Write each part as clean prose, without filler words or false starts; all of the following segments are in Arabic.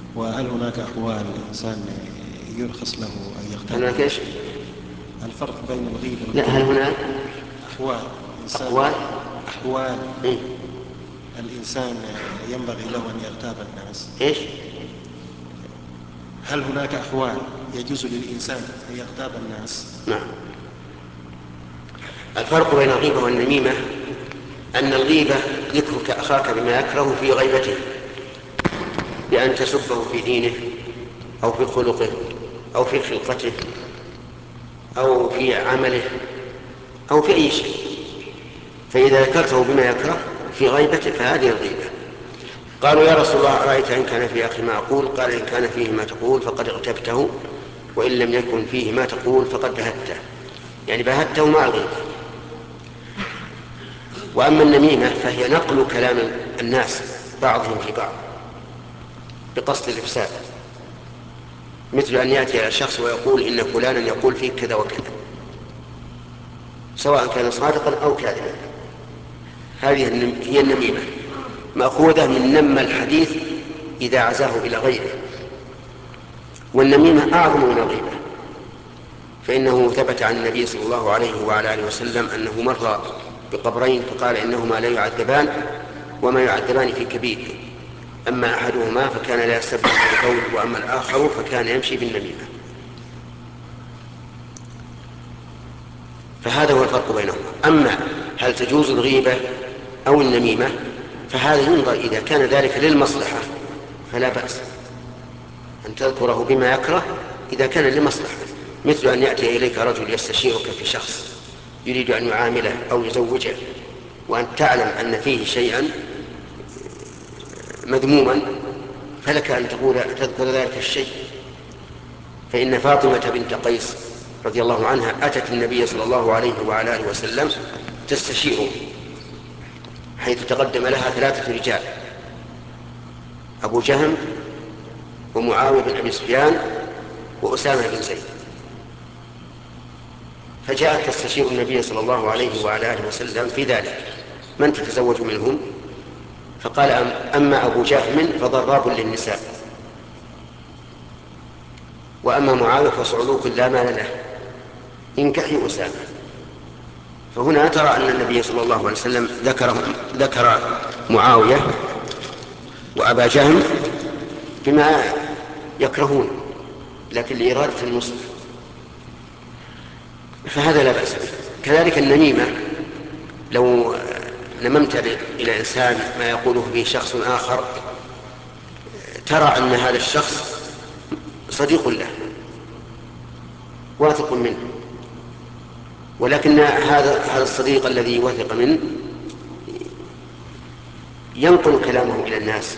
وهل هناك أحوال الإنسان يرخص له أن يغتاب هناك إيش؟ الناس؟ الفرق بين الغيبة لا، هل والنميمة. هناك أحوال الإنسان، أقوال؟ أحوال إيه؟ الإنسان ينبغي له أن يغتاب الناس. إيش؟ هل هناك أحوال يجوز للإنسان أن يغتاب الناس؟ نعم. الفرق بين الغيبة والنميمة أن الغيبة ذكرك أخاك بما يكره في غيبته، بأن تسبه في دينه أو في خلقه أو في خلقته أو في عمله أو في أي شيء، فإذا ذكرته بما يكره في غيبته فهذه الغيبة. قالوا يا رسول الله أرأيت إن كان في أخي ما أقول؟ قال إن كان فيه ما تقول فقد اغتبته، وإن لم يكن فيه ما تقول فقد بهته، يعني بهته مع الغيبة. وأما النميمة فهي نقل كلام الناس بعضهم في بعض بقصد الإفساد، مثل أن يأتي على شخص ويقول إن فلانا يقول فيك كذا وكذا، سواء كان صادقا أو كاذبا. هذه هي النميمة، مأخوذة من نم الحديث إذا عزاه إلى غيره. والنميمة أعظم من الغيبة، فإنه ثبت عن النبي صلى الله عليه وعلى آله وسلم أنه مر بقبرين فقال إنهما لا يعذبان وما يعذبان في كبير، أما أحدهما فكان لا يستبدل بالقول، وأما الآخر فكان يمشي بالنميمة. فهذا هو الفرق بينهما. أما هل تجوز الغيبة أو النميمة فهذا ينظر، إذا كان ذلك للمصلحة فلا بأس أن تذكره بما يكره إذا كان لمصلحة، مثل أن يأتي إليك رجل يستشيرك في شخص يريد أن يعامله أو يزوجه، وأن تعلم أن فيه شيئا مذموما، فلك أن تذكر ذلك الشيء. فإن فاطمة بنت قيس رضي الله عنها أتت النبي صلى الله عليه وعلى آله وسلم تستشيره، حيث تقدم لها 3 رجال: أبو جهم ومعاوية بن أبي سفيان وأسامة بن زيد. فجاءت تستشير النبي صلى الله عليه وعلى آله وسلم في ذلك: من تتزوج منهم؟ فقال أما أبو جهم فضراب للنساء، وأما معاوية فصعلوك لا مال له، انكحي أسامة. فهنا ترى أن النبي صلى الله عليه وسلم ذكر معاوية وأبا جهم بما يكرهون، لكن لإرادة المصلح، فهذا لا بأس به. كذلك النميمة، لو نممت إلى إنسان ما يقوله به شخص آخر، ترى أن هذا الشخص صديق له واثق منه، ولكن هذا الصديق الذي وثق منه ينقل كلامه إلى الناس،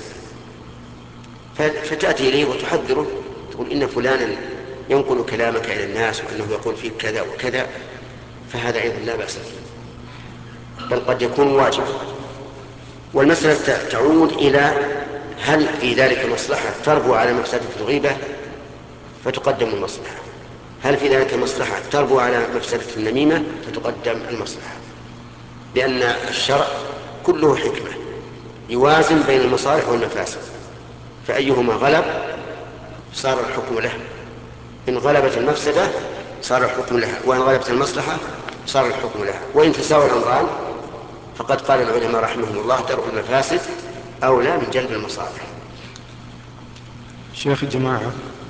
فتأتي إليه وتحذره، تقول إن فلانا ينقل كلامك إلى الناس وأنه يقول فيك كذا وكذا، فهذا أيضا لا بأس به، بل قد يكون واجبا. والمسألة تعود إلى هل في ذلك مصلحة تربو على مفسدة الغيبة فتقدم المصلحة، هل في ذلك مصلحة تربو على مفسدة النميمة فتقدم المصلحة، لأن الشرع كله حكمة يوازن بين المصالح والمفاسد، فأيهما غلب صار الحكم له، إن غلبت المفسدة صار الحكم لها، وإن غلبت المصلحة صار الحكم لها. وإن تساوى الأمران فقد قال العلماء رحمهم الله: درء المفاسد أولى من جلب المصالح. شيخ الجماعة،